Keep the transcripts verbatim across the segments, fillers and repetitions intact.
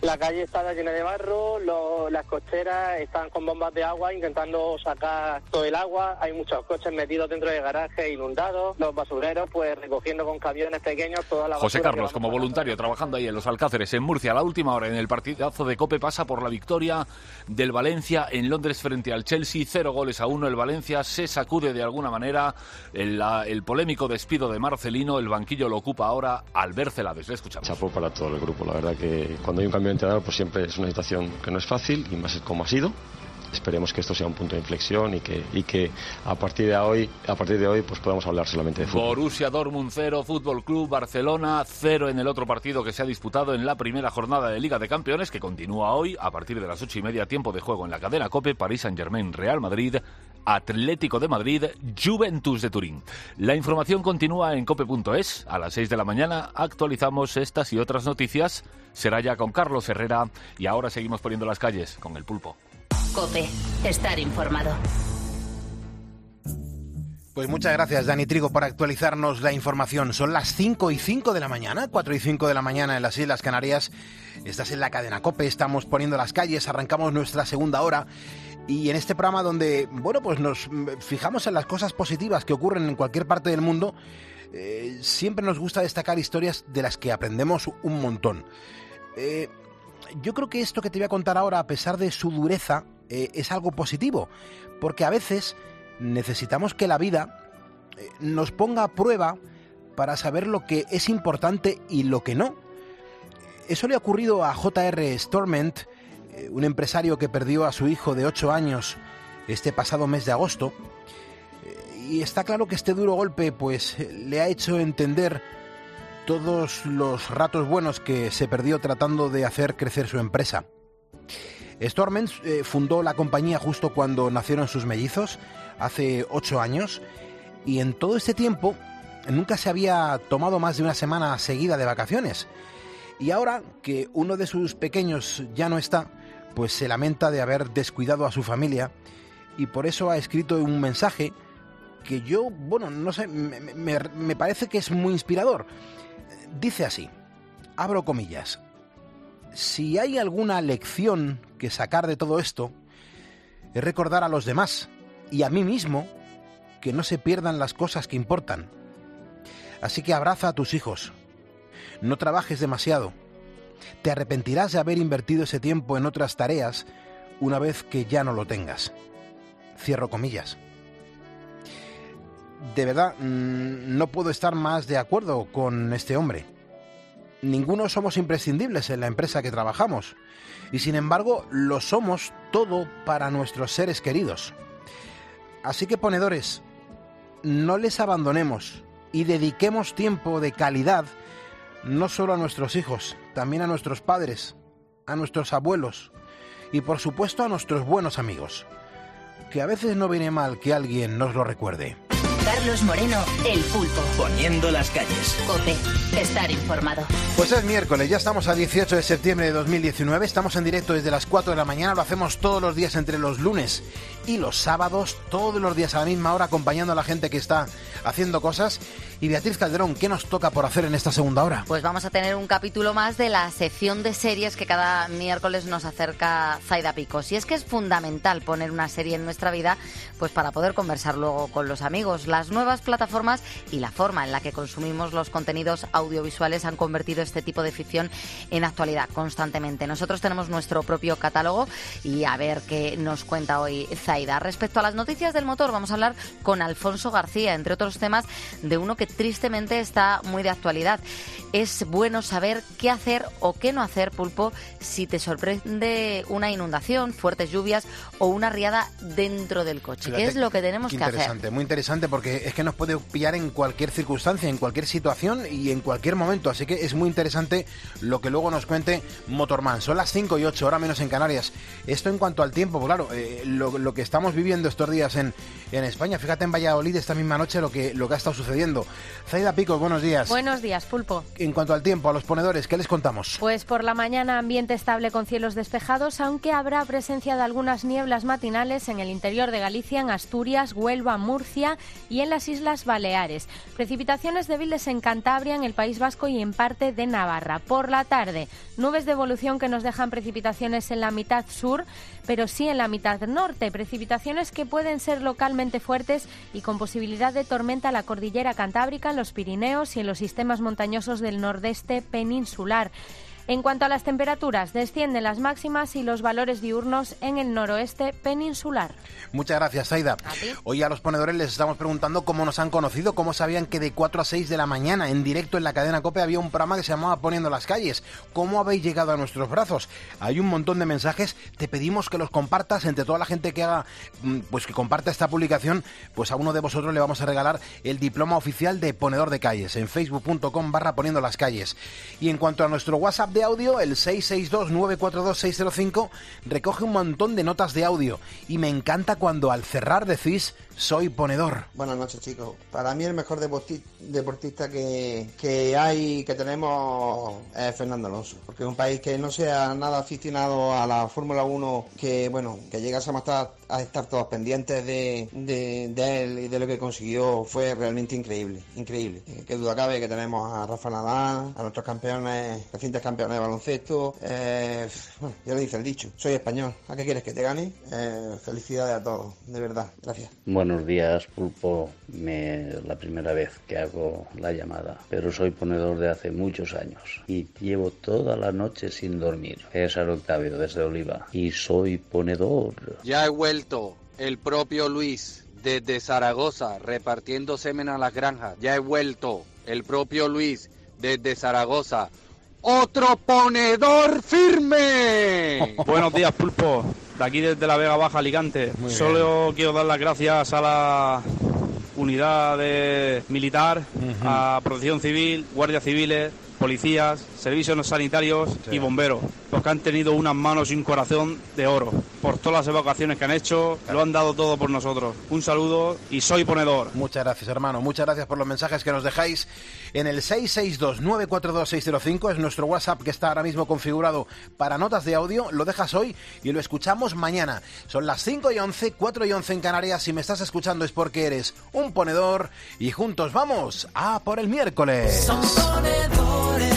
La calle está llena de barro, lo, las cocheras están con bombas de agua intentando sacar todo el agua, hay muchos coches metidos dentro de garajes inundados, los basureros pues recogiendo con camiones pequeños toda la basura. José Carlos, como voluntario, trabajando ahí en los Alcáceres, en Murcia, a la última hora en el partidazo de COPE pasa por la victoria del Valencia en Londres frente al Chelsea, cero goles a uno. El Valencia se sacude de alguna manera el, la, el polémico despido de Marcelino, el banquillo lo ocupa ahora Albert Celades. Le escuchamos. Chapó para todo el grupo, la verdad que cuando hay un cambio de entrenador pues siempre es una situación que no es fácil y más como ha sido. Esperemos que esto sea un punto de inflexión y que, y que a partir de hoy a partir de hoy pues podamos hablar solamente de fútbol. Borussia Dortmund cero, Fútbol Club Barcelona cero en el otro partido que se ha disputado en la primera jornada de Liga de Campeones, que continúa hoy a partir de las ocho y media, tiempo de juego en la cadena COPE. Paris Saint-Germain, Real Madrid, Atlético de Madrid, Juventus de Turín. La información continúa en cope punto es. A las seis de la mañana actualizamos estas y otras noticias. Será ya con Carlos Herrera y ahora seguimos poniendo las calles con el Pulpo. COPE, estar informado. Pues muchas gracias, Dani Trigo, por actualizarnos la información. Son las cinco y cinco de la mañana, cuatro y cinco de la mañana en las Islas Canarias. Estás en la cadena COPE, estamos poniendo las calles, arrancamos nuestra segunda hora. Y en este programa donde, bueno, pues nos fijamos en las cosas positivas que ocurren en cualquier parte del mundo, eh, siempre nos gusta destacar historias de las que aprendemos un montón. Eh, yo creo que esto que te voy a contar ahora, a pesar de su dureza, eh, es algo positivo, porque a veces necesitamos que la vida eh, nos ponga a prueba para saber lo que es importante y lo que no. Eso le ha ocurrido a J R Storment, eh, un empresario que perdió a su hijo de ocho años este pasado mes de agosto, eh, y está claro que este duro golpe pues le ha hecho entender todos los ratos buenos que se perdió tratando de hacer crecer su empresa. Storment eh, fundó la compañía justo cuando nacieron sus mellizos, hace ocho años, y en todo este tiempo nunca se había tomado más de una semana seguida de vacaciones. Y ahora que uno de sus pequeños ya no está, pues se lamenta de haber descuidado a su familia, y por eso ha escrito un mensaje que yo, bueno, no sé, me, me, me parece que es muy inspirador. Dice así, abro comillas: si hay alguna lección que sacar de todo esto, es recordar a los demás y a mí mismo que no se pierdan las cosas que importan. Así que abraza a tus hijos, no trabajes demasiado, te arrepentirás de haber invertido ese tiempo en otras tareas una vez que ya no lo tengas. Cierro comillas. De verdad, no puedo estar más de acuerdo con este hombre. Ninguno somos imprescindibles en la empresa que trabajamos, y sin embargo lo somos todo para nuestros seres queridos. Así que, ponedores, no les abandonemos y dediquemos tiempo de calidad no solo a nuestros hijos, también a nuestros padres, a nuestros abuelos y por supuesto a nuestros buenos amigos, que a veces no viene mal que alguien nos lo recuerde. Carlos Moreno, El Pulpo. Poniendo las calles. COPE, estar informado. Pues es miércoles, ya estamos a dieciocho de septiembre de dos mil diecinueve, estamos en directo desde las cuatro de la mañana, lo hacemos todos los días entre los lunes y los sábados, todos los días a la misma hora, acompañando a la gente que está haciendo cosas. Y Beatriz Calderón, ¿qué nos toca por hacer en esta segunda hora? Pues vamos a tener un capítulo más de la sección de series que cada miércoles nos acerca Zaida Picos. Y es que es fundamental poner una serie en nuestra vida, pues para poder conversar luego con los amigos. Las nuevas plataformas y la forma en la que consumimos los contenidos audiovisuales han convertido este tipo de ficción en actualidad constantemente. Nosotros tenemos nuestro propio catálogo y a ver qué nos cuenta hoy Zaida. Respecto a las noticias del motor, vamos a hablar con Alfonso García, entre otros temas, de uno que tristemente está muy de actualidad. Es bueno saber qué hacer o qué no hacer, Pulpo, si te sorprende una inundación, fuertes lluvias o una riada dentro del coche. Fíjate, ¿qué es lo que tenemos que hacer? Interesante, muy interesante, porque es que nos puede pillar en cualquier circunstancia, en cualquier situación y en cualquier momento. Así que es muy interesante lo que luego nos cuente Motorman. Son las cinco y ocho, hora menos en Canarias. Esto en cuanto al tiempo, pues claro, eh, lo, lo que estamos viviendo estos días en, en España. Fíjate en Valladolid esta misma noche lo que, lo que ha estado sucediendo. Zaida Picos, buenos días. Buenos días, Pulpo. En cuanto al tiempo, a los ponedores, ¿qué les contamos? Pues por la mañana ambiente estable con cielos despejados, aunque habrá presencia de algunas nieblas matinales en el interior de Galicia, en Asturias, Huelva, Murcia y en las Islas Baleares. Precipitaciones débiles en Cantabria, en el País Vasco y en parte de de Navarra. Por la tarde, nubes de evolución que nos dejan precipitaciones en la mitad sur, pero sí en la mitad norte. Precipitaciones que pueden ser localmente fuertes y con posibilidad de tormenta en la cordillera cantábrica, en los Pirineos y en los sistemas montañosos del nordeste peninsular. En cuanto a las temperaturas, descienden las máximas y los valores diurnos en el noroeste peninsular. Muchas gracias, Zaida. Hoy a los ponedores les estamos preguntando cómo nos han conocido, cómo sabían que de cuatro a seis de la mañana, en directo en la cadena COPE, había un programa que se llamaba Poniendo las calles. ¿Cómo habéis llegado a nuestros brazos? Hay un montón de mensajes. Te pedimos que los compartas entre toda la gente que haga, pues que comparta esta publicación. Pues a uno de vosotros le vamos a regalar el diploma oficial de ponedor de calles en facebook punto com barra poniendo las calles. Y en cuanto a nuestro WhatsApp de audio, el seis seis dos nueve cuatro dos seis cero cinco recoge un montón de notas de audio y me encanta cuando al cerrar decís soy ponedor. Buenas noches, chicos. Para mí el mejor deportista que, que hay, que tenemos, es Fernando Alonso, porque es un país que no sea nada aficionado a la Fórmula uno, que bueno, que llegásemos a estar, a estar todos pendientes de, de, de él y de lo que consiguió, fue realmente increíble, increíble. Eh, qué duda cabe que tenemos a Rafa Nadal, a nuestros campeones, recientes campeones de baloncesto. Eh, bueno, ya lo dice el dicho, soy español, ¿a qué quieres que te gane? Eh, felicidades a todos, de verdad, gracias. Buenos días, Pulpo. Me, la primera vez que hago la llamada, pero soy ponedor de hace muchos años y llevo toda la noche sin dormir. César Octavio, desde Oliva, y soy ponedor. Ya he vuelto, el propio Luis, desde Zaragoza, repartiendo semen a las granjas. Ya he vuelto, el propio Luis, desde Zaragoza. ¡Otro ponedor firme! Buenos días, Pulpo. De aquí desde la Vega Baja, Alicante. Muy Solo bien. quiero dar las gracias a la unidad de militar, uh-huh. a Protección Civil, guardias civiles, policías, servicios sanitarios sí. y bomberos, porque han tenido unas manos y un corazón de oro. Por todas las evacuaciones que han hecho, lo han dado todo por nosotros. Un saludo y soy ponedor. Muchas gracias, hermano. Muchas gracias por los mensajes que nos dejáis en el seis seis dos nueve cuatro dos seis cero cinco. Es nuestro WhatsApp que está ahora mismo configurado para notas de audio. Lo dejas hoy y lo escuchamos mañana. Son las cinco y once, cuatro y once en Canarias. Si me estás escuchando es porque eres un ponedor y juntos vamos a por el miércoles. Son ponedores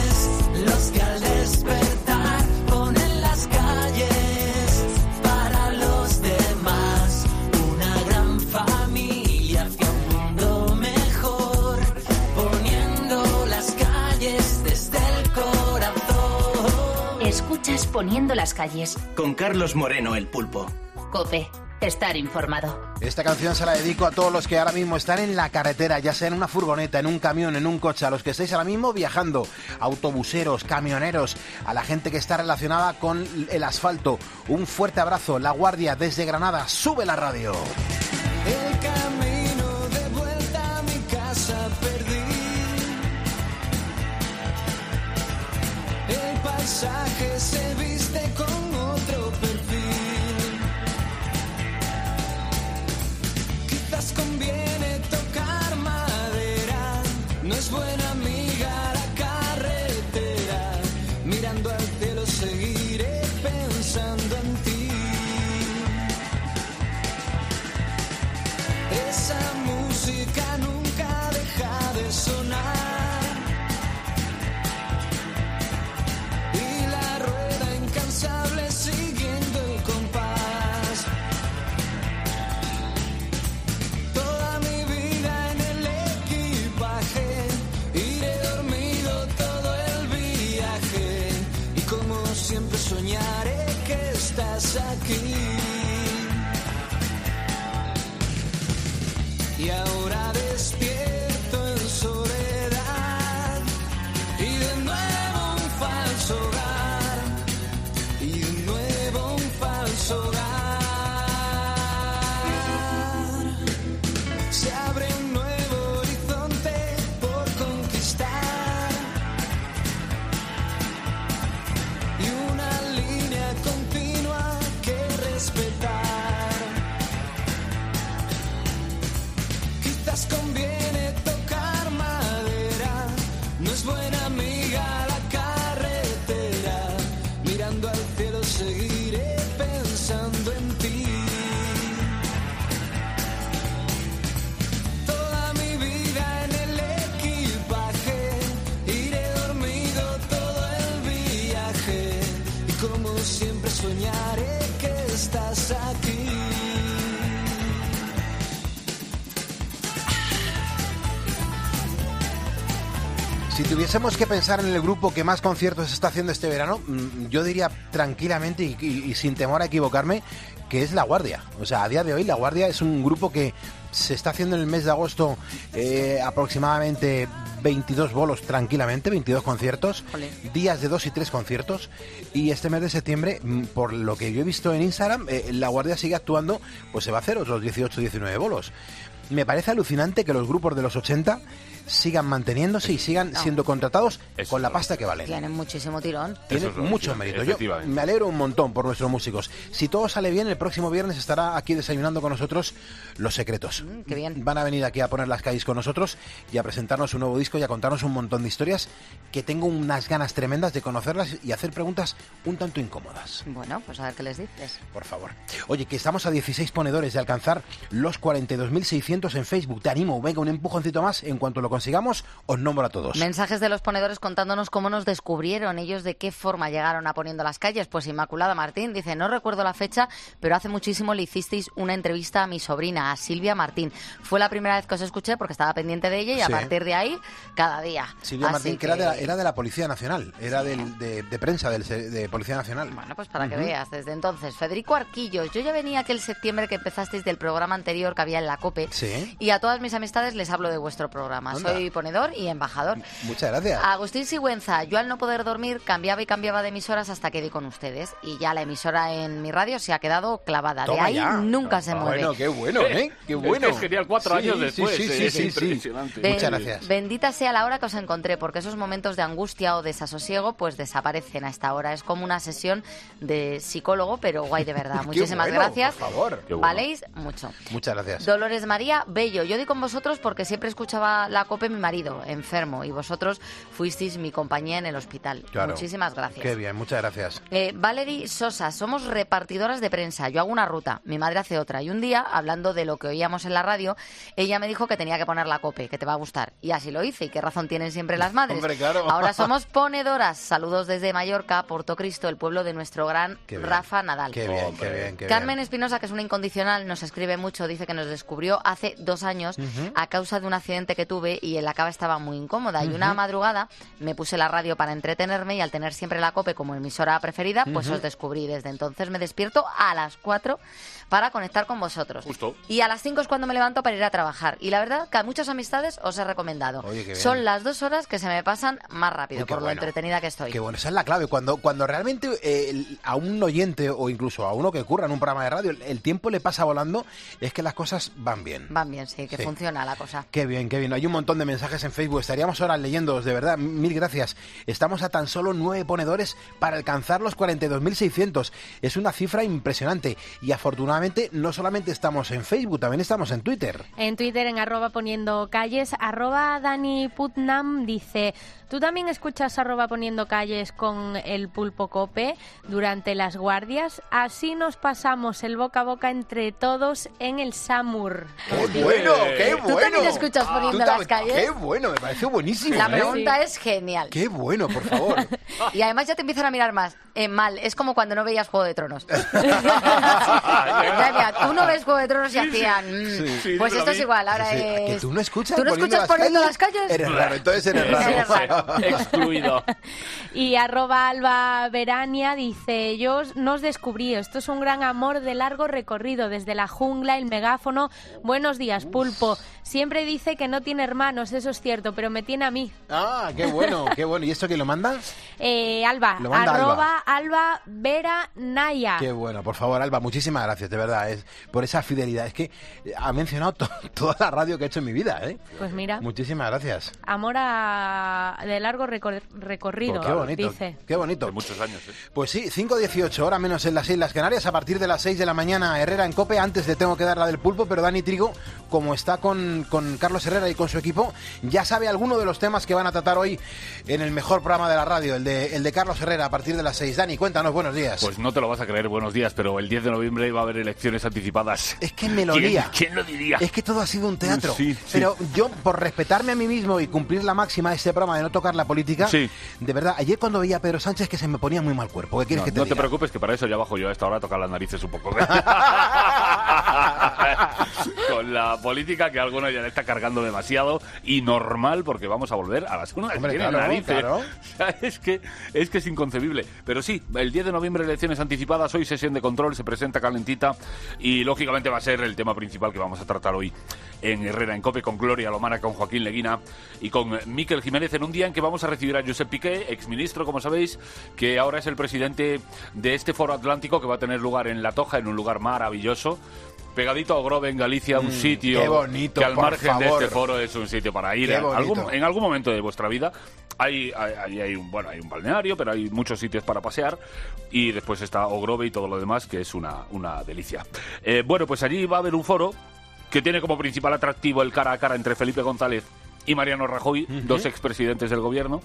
los que al despertar ponen las calles para los demás, una gran familia hacia un mundo mejor, poniendo las calles desde el corazón. Escuchas Poniendo las calles con Carlos Moreno, el Pulpo. COPE. Estar informado. Esta canción se la dedico a todos los que ahora mismo están en la carretera, ya sea en una furgoneta, en un camión, en un coche, a los que estáis ahora mismo viajando, autobuseros, camioneros, a la gente que está relacionada con el asfalto. Un fuerte abrazo. La Guardia desde Granada. Sube la radio. El camino de vuelta a mi casa perdí. El paisaje se viste con otro perfil. Conviene tocar madera, no es buena amiga la carretera. Mirando al cielo seguiré pensando en ti. Esa música nunca deja de sonar y la rueda incansable siguiendo el compás. Siempre soñaré que estás aquí. Y ahora despierto en soledad y de nuevo un falso hogar. Y de nuevo un falso hogar. Se abre un nuevo horizonte por conquistar. Continua que respetar. Quizás conviene como siempre soñaré que estás aquí. Si tuviésemos que pensar en el grupo que más conciertos está haciendo este verano, yo diría tranquilamente y, y, y sin temor a equivocarme que es La Guardia. O sea, a día de hoy La Guardia es un grupo que se está haciendo en el mes de agosto eh, aproximadamente veintidós bolos tranquilamente, veintidós conciertos, Olé. días de dos y tres conciertos, y este mes de septiembre, por lo que yo he visto en Instagram, eh, La Guardia sigue actuando, pues se va a hacer otros dieciocho, diecinueve bolos. Me parece alucinante que los grupos de los ochenta sigan manteniéndose y sigan no. siendo contratados Eso con la pasta que valen. Tienen muchísimo tirón. Tienen mucho mérito. Yo me alegro un montón por nuestros músicos. Si todo sale bien, el próximo viernes estará aquí desayunando con nosotros Los Secretos. Mm, qué bien. Van a venir aquí a poner las calles con nosotros y a presentarnos un nuevo disco y a contarnos un montón de historias que tengo unas ganas tremendas de conocerlas y hacer preguntas un tanto incómodas. Bueno, pues a ver qué les dices. Por favor. Oye, que estamos a dieciséis ponedores de alcanzar los cuarenta y dos mil seiscientos en Facebook. Te animo, venga, un empujoncito más. En cuanto lo consigamos, os nombro a todos. Mensajes de los ponedores contándonos cómo nos descubrieron, ellos de qué forma llegaron a Poniendo las Calles. Pues Inmaculada Martín dice, no recuerdo la fecha, pero hace muchísimo le hicisteis una entrevista a mi sobrina, a Silvia Martín. Fue la primera vez que os escuché porque estaba pendiente de ella y sí. a partir de ahí, cada día. Silvia Así Martín, que, que era, de la, era de la Policía Nacional, era sí. del, de, de prensa del, de Policía Nacional. Bueno, pues para uh-huh. que veas, desde entonces. Federico Arquillos, yo ya venía aquel septiembre que empezasteis del programa anterior que había en la COPE sí. y a todas mis amistades les hablo de vuestro programa. Anda. Soy ponedor y embajador. Muchas gracias. Agustín Sigüenza, yo al no poder dormir cambiaba y cambiaba de emisoras hasta que di con ustedes y ya la emisora en mi radio se ha quedado clavada. Toma de ahí ya. nunca se mueve. Bueno, qué bueno, ¿eh? Qué bueno. Es, que es genial, cuatro sí, años después. Sí, sí, es sí, impresionante. Sí. Muchas gracias. Bendita sea la hora que os encontré, porque esos momentos de angustia o desasosiego pues desaparecen a esta hora. Es como una sesión de psicólogo, pero guay de verdad. Muchísimas bueno, gracias. Por favor. Valéis mucho. Muchas gracias. Dolores María Bello, yo di con vosotros porque siempre escuchaba la COPE mi marido, enfermo, y vosotros fuisteis mi compañía en el hospital. Claro. Muchísimas gracias. Qué bien, muchas gracias. Eh, Valerie Sosa, somos repartidoras de prensa. Yo hago una ruta, mi madre hace otra. Y un día, hablando de lo que oíamos en la radio, ella me dijo que tenía que poner la COPE, que te va a gustar. Y así lo hice. ¿Y qué razón tienen siempre las madres? Hombre, claro. Ahora somos ponedoras. Saludos desde Mallorca, Portocristo, el pueblo de nuestro gran Rafa Nadal. Qué bien, qué bien, qué Carmen bien. Espinosa, que es una incondicional, nos escribe mucho, dice que nos descubrió hace dos años uh-huh. a causa de un accidente que tuve y en la cama estaba muy incómoda. Uh-huh. Y una madrugada me puse la radio para entretenerme y al tener siempre la COPE como emisora preferida, pues uh-huh. os descubrí. Desde entonces me despierto a las cuatro para conectar con vosotros. Justo. Y a las cinco es cuando me levanto para ir a trabajar. Y la verdad que a muchas amistades os he recomendado. Oye, son las dos horas que se me pasan más rápido. Uy, por bueno. lo entretenida que estoy. Qué bueno, esa es la clave. Cuando, cuando realmente eh, a un oyente o incluso a uno que curra en un programa de radio, el tiempo le pasa volando, es que las cosas van bien. Van bien, sí, que sí. funciona la cosa. Qué bien, qué bien. Hay un montón de mensajes en Facebook. Estaríamos ahora leyéndolos, de verdad. Mil gracias. Estamos a tan solo nueve ponedores para alcanzar los cuarenta y dos mil seiscientos. Es una cifra impresionante. Y afortunadamente no solamente estamos en Facebook, también estamos en Twitter. En Twitter, en arroba poniendo calles, arroba Dani Putnam dice, ¿tú también escuchas arroba poniendo calles con el Pulpo Cope durante las guardias? Así nos pasamos el boca a boca entre todos en el Samur. ¡Qué bueno, qué bueno! ¿Tú también escuchas Poniendo las Calles? ¡Qué bueno! Me parece buenísimo. La ¿eh? pregunta sí. es genial. ¡Qué bueno, por favor! Y además ya te empiezan a mirar más. Eh, mal, es como cuando no veías Juego de Tronos. Ya, mira, tú no ves Juego de Tronos y hacían... Mm, sí, sí, pues esto es igual, ahora sí, sí. es... ¿Que tú no escuchas ¿Tú no Poniendo escuchas las Poniendo calles? las Calles? Eres raro, entonces eres raro. Eres raro. Excluido. Y arroba Alba Verania dice, yo nos descubrí, esto es un gran amor de largo recorrido, desde la jungla, el megáfono. Buenos días, Pulpo. Siempre dice que no tiene hermanos, eso es cierto, pero me tiene a mí. Ah, qué bueno, qué bueno. ¿Y esto quién lo manda? Eh, Alba, Lo manda arroba Alba. Alba Vera Naya. Qué bueno, por favor, Alba, muchísimas gracias, de verdad, es por esa fidelidad. Es que ha mencionado to- toda la radio que he hecho en mi vida, ¿eh? Pues mira. Muchísimas gracias. Amor a... de largo recor- recorrido, Pues qué bonito, dice. qué bonito. De muchos años, ¿eh? Pues sí, cinco dieciocho, hora menos en las Islas Canarias, a partir de las seis de la mañana, Herrera en COPE. Antes de tengo que dar la del Pulpo, pero Dani Trigo, como está con, con Carlos Herrera y con su equipo, equipo ya sabe alguno de los temas que van a tratar hoy en el mejor programa de la radio, el de, el de Carlos Herrera, a partir de las seis. Dani, cuéntanos, buenos días. Pues no te lo vas a creer, buenos días, pero el diez de noviembre va a haber elecciones anticipadas. Es que me lo ¿Quién, lía. ¿Quién lo diría? Es que todo ha sido un teatro. Sí, sí. Pero yo, por respetarme a mí mismo y cumplir la máxima de este programa de no tocar la política, sí. de verdad, ayer cuando veía a Pedro Sánchez que se me ponía muy mal cuerpo. ¿Qué quieres No, que te no diga? te preocupes, que para eso ya bajo yo a esta hora a tocar las narices un poco. Con la política que a alguno ya le está cargando demasiado, y normal, porque vamos a volver a las unas Hombre, que claro, tienen narices. claro. O sea, es que, es que es inconcebible. Pero sí, el diez de noviembre elecciones anticipadas, hoy sesión de control, se presenta calentita y lógicamente va a ser el tema principal que vamos a tratar hoy en Herrera en COPE, con Gloria Lomana, con Joaquín Leguina y con Miquel Jiménez, en un día en que vamos a recibir a Josep Piqué, exministro, como sabéis, que ahora es el presidente de este foro atlántico que va a tener lugar en La Toja, en un lugar maravilloso, pegadito a Ogrove, en Galicia, un Mm, sitio qué bonito, que al por margen de favor. este foro es un sitio para ir Qué en bonito. algún, en algún momento de vuestra vida. Hay, hay, hay, hay un, bueno, hay un balneario, pero hay muchos sitios para pasear, y después está Ogrove y todo lo demás, que es una, una delicia. Eh, bueno, pues allí va a haber un foro que tiene como principal atractivo el cara a cara entre Felipe González y Mariano Rajoy, uh-huh. dos expresidentes del gobierno.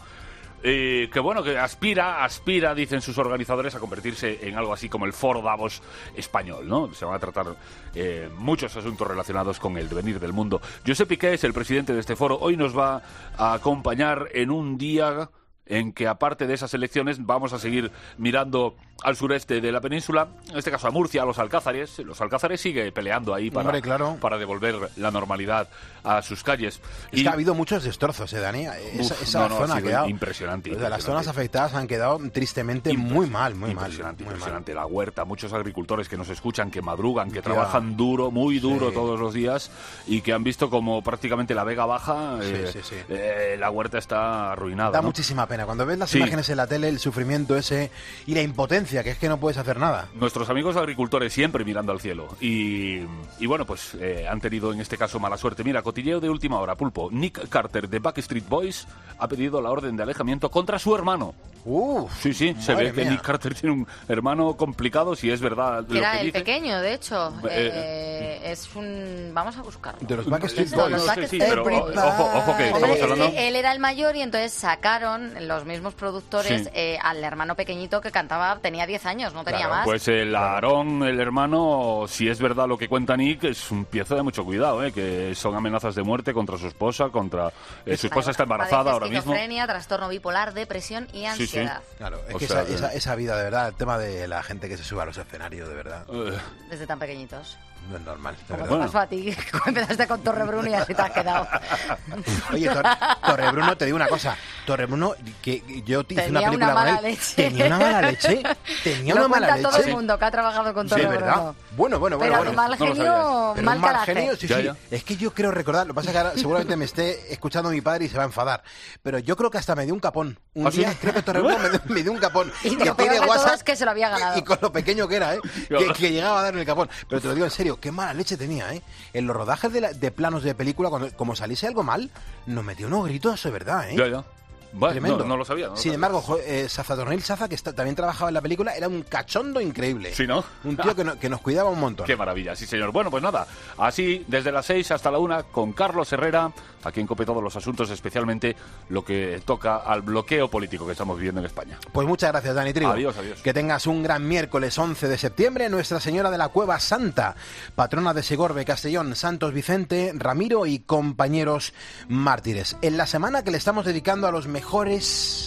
Eh, que bueno, que aspira, aspira, dicen sus organizadores, a convertirse en algo así como el Foro Davos español, ¿no? Se van a tratar eh, muchos asuntos relacionados con el devenir del mundo. Josep Piqué es el presidente de este foro. Hoy nos va a acompañar en un día en que, aparte de esas elecciones, vamos a seguir mirando al sureste de la península, en este caso a Murcia, a los Alcázares. Los Alcázares sigue peleando ahí para, Hombre, claro. para devolver la normalidad a sus calles. Es y... que ha habido muchos destrozos, ¿eh, Dani? Esa, Uf, esa no, no, zona ha ha sido quedado... impresionante. O sea, impresionante. las zonas afectadas han quedado tristemente Impres- muy mal, muy impresionante, mal. Impresionante, muy mal. La huerta, muchos agricultores que nos escuchan, que madrugan, que Ya. trabajan duro, muy duro Sí. todos los días, y que han visto como prácticamente la Vega Baja, Sí, eh, sí, sí. eh, la huerta está arruinada. Da ¿no? muchísima pena. Cuando ves las Sí. imágenes en la tele, el sufrimiento ese y la impotencia, que es que no puedes hacer nada. Nuestros amigos agricultores siempre mirando al cielo. Y, y bueno, pues eh, han tenido en este caso mala suerte. Mira, cotilleo de última hora, Pulpo. Nick Carter de Backstreet Boys ha pedido la orden de alejamiento contra su hermano. Uh, sí, sí, se madre ve que mía. Nick Carter tiene un hermano complicado, si es verdad Que lo era que el dice. pequeño, de hecho. Eh, Eh, es un... Vamos a buscarlo. De los Backstreet Esto, Boys. los Sí, Backstreet sí, pero Boys. ojo, ojo que Hombre, estamos hablando... él, él era el mayor y entonces sacaron los mismos productores Sí. eh, al hermano pequeñito que cantaba, tenía diez años, no tenía Claro, más. Pues el Aarón, el hermano, si es verdad lo que cuenta Nick, es un piezo de mucho cuidado, ¿eh? Que son amenazas de muerte contra su esposa, contra... eh, su esposa está embarazada Padece ahora mismo. esquizofrenia, trastorno bipolar, depresión y Sí, sí. ansiedad. Claro, es O que sea, esa, esa, esa vida, de verdad, el tema de la gente que se sube a los escenarios, de verdad, Eh, Desde tan pequeñitos. no es normal. de Como verdad. te Bueno. pasó a ti, cuando empezaste con Torrebruno y así te has quedado. Oye, Tor- Torrebruno, te digo una cosa. Torrebruno, que yo te hice Tenía una película una mala con él. leche. Tenía una mala leche. Tenía Lo una mala cuenta todo leche. el mundo que ha trabajado con Sí, Torrebruno. ¿verdad? Bueno, bueno, bueno. Pero bueno. de mal no lo genio, sabías. Pero mal un mal carácter. genio, sí, Ya, sí. ya. Es que yo creo recordar, lo que pasa es que ahora seguramente me esté escuchando mi padre y se va a enfadar. Pero yo creo que hasta me dio un capón. Un ¿Ah, sí? día creo que Torrebruno me, dio- me dio un capón. Y que lo peor de todo WhatsApp es que se lo había ganado. Y con lo pequeño que era, ¿eh? Que, que llegaba a darme el capón. Pero te lo digo en serio, qué mala leche tenía, ¿eh? En los rodajes de, la- de planos de película, cuando como saliese algo mal, nos metió unos gritos, eso es verdad, ¿eh? ya, ya. Bueno, Tremendo. no, no lo sabía. No lo Sin sabía. embargo, jo- eh, Sazatornil Saza, que está- también trabajaba en la película, era un cachondo increíble. Sí, ¿no? Un tío que, no- que nos cuidaba un montón. Qué maravilla, sí señor. Bueno, pues nada, así desde las seis hasta la una con Carlos Herrera, aquí en COPE todos los asuntos, especialmente lo que toca al bloqueo político que estamos viviendo en España. Pues muchas gracias, Dani Trigo. Adiós, adiós. Que tengas un gran miércoles once de septiembre. Nuestra Señora de la Cueva Santa, patrona de Segorbe, Castellón, Santos Vicente, Ramiro y compañeros mártires. En la semana que le estamos dedicando a los mejores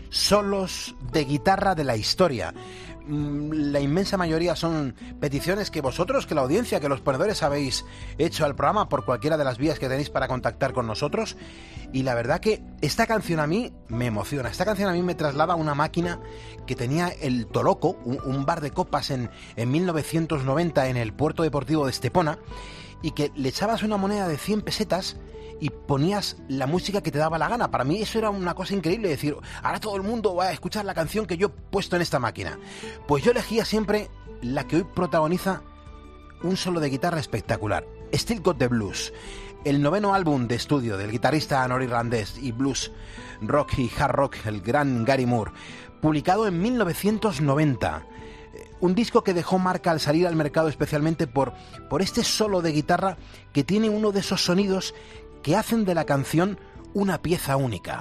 solos de guitarra de la historia. Mm, La inmensa mayoría son peticiones que vosotros, que la audiencia, que los ponedores habéis hecho al programa por cualquiera de las vías que tenéis para contactar con nosotros. Y la verdad que esta canción a mí me emociona. Esta canción a mí me traslada a una máquina que tenía el Toloco, un, un bar de copas en, en mil novecientos noventa en el puerto deportivo de Estepona, y que le echabas una moneda de cien pesetas y ponías la música que te daba la gana. Para mí eso era una cosa increíble, decir, ahora todo el mundo va a escuchar la canción que yo he puesto en esta máquina. Pues yo elegía siempre la que hoy protagoniza un solo de guitarra espectacular, Still Got the Blues, el noveno álbum de estudio del guitarrista norirlandés y blues rock y hard rock, el gran Gary Moore, publicado en mil novecientos noventa. Un disco que dejó marca al salir al mercado, especialmente por, por este solo de guitarra que tiene uno de esos sonidos que hacen de la canción una pieza única.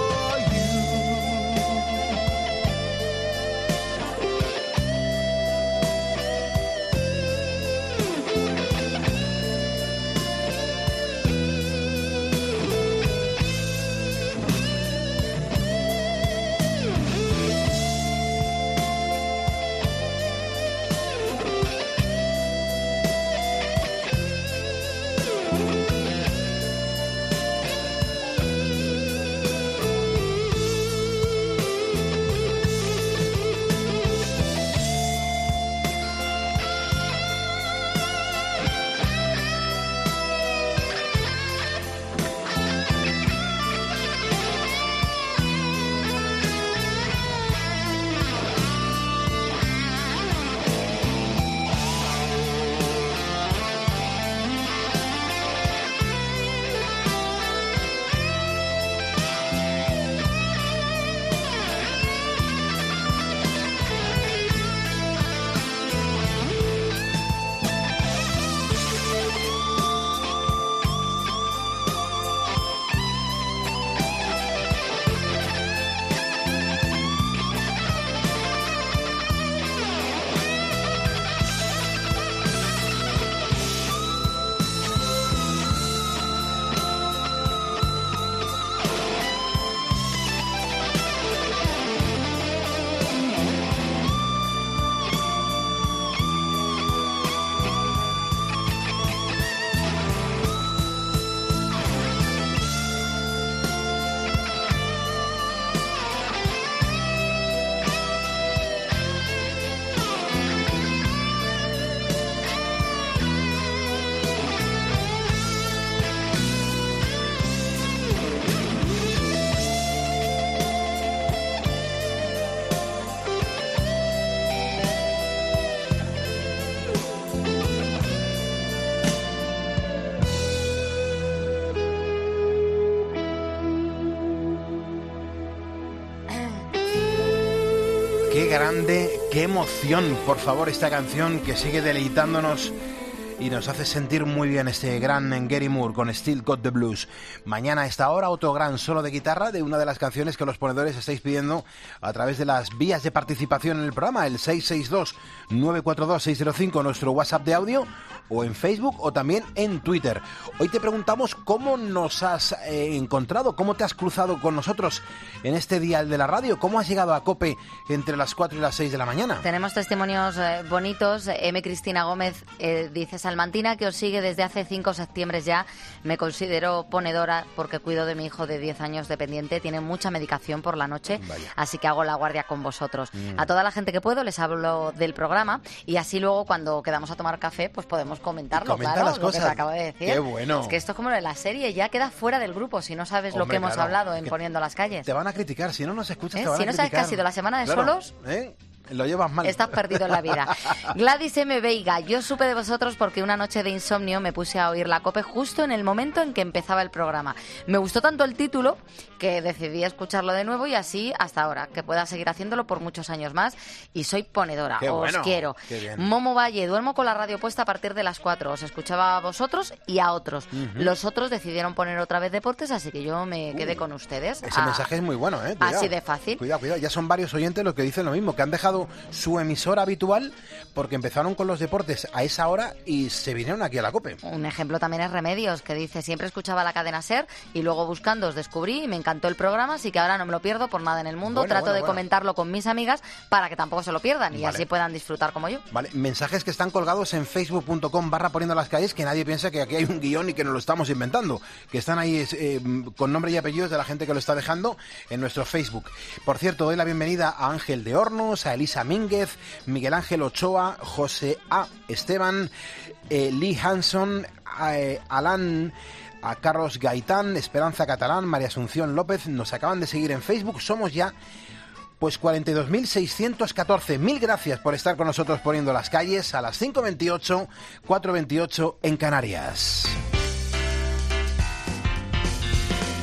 Qué grande, qué emoción, por favor, esta canción que sigue deleitándonos y nos hace sentir muy bien este gran Gary Moore con Still Got the Blues. Mañana a esta hora otro gran solo de guitarra de una de las canciones que los ponedores estáis pidiendo a través de las vías de participación en el programa, el seis seis dos, nueve cuatro dos, seis cero cinco, nuestro WhatsApp de audio, o en Facebook o también en Twitter. Hoy te preguntamos cómo nos has eh, encontrado, cómo te has cruzado con nosotros en este dial de la radio, cómo has llegado a COPE entre las cuatro y las seis de la mañana. Tenemos testimonios eh, bonitos. M. Cristina Gómez eh, dice: Salmantina, que os sigue desde hace cinco septiembre ya. Me considero ponedora porque cuido de mi hijo de diez años dependiente. Tiene mucha medicación por la noche. Vaya. Así que hago la guardia con vosotros. Mm. A toda la gente que puedo les hablo del programa y así luego cuando quedamos a tomar café pues podemos comentarlo. Comenta claro, las lo cosas. que te acabo de decir. Qué bueno. Es que esto es como en la serie, ya queda fuera del grupo si no sabes Hombre, lo que hemos claro. hablado en Que Poniendo las Calles. Te van a criticar, si no nos escuchas ¿Eh? te van Si a no criticar. sabes que ha sido la semana de Claro, solos... ¿eh? Lo llevas mal. Estás perdido en la vida. Gladys M. Veiga: yo supe de vosotros porque una noche de insomnio me puse a oír la COPE justo en el momento en que empezaba el programa. Me gustó tanto el título que decidí escucharlo de nuevo y así hasta ahora, que pueda seguir haciéndolo por muchos años más. Y soy ponedora. Qué Os bueno. quiero. Qué bien. Momo Valle: duermo con la radio puesta a partir de las cuatro. Os escuchaba a vosotros y a otros. Ujú. Los otros decidieron poner otra vez deportes, así que yo me quedé Uh, con ustedes. Ese Ah, mensaje es muy bueno, ¿eh? Cuidado. Así de fácil. Cuidado, cuidado. Ya son varios oyentes los que dicen lo mismo, que han dejado su emisora habitual porque empezaron con los deportes a esa hora y se vinieron aquí a la COPE. Un ejemplo también es Remedios, que dice: siempre escuchaba la cadena SER y luego buscando os descubrí y me encantó el programa, así que ahora no me lo pierdo por nada en el mundo. Bueno, Trato bueno, de bueno. comentarlo con mis amigas para que tampoco se lo pierdan y Vale. así puedan disfrutar como yo. Vale, mensajes que están colgados en facebook punto com barra poniendo las calles, que nadie piensa que aquí hay un guión y que nos lo estamos inventando, que están ahí eh, con nombre y apellidos de la gente que lo está dejando en nuestro Facebook. Por cierto, doy la bienvenida a Ángel de Hornos, a Elisa Mínguez, Miguel Ángel Ochoa, José A. Esteban, eh, Lee Hanson, eh, Alan, a Carlos Gaitán, Esperanza Catalán, María Asunción López. Nos acaban de seguir en Facebook. Somos ya pues cuarenta y dos mil seiscientos catorce. Mil gracias por estar con nosotros poniendo las calles a las cinco veintiocho, cuatro veintiocho en Canarias.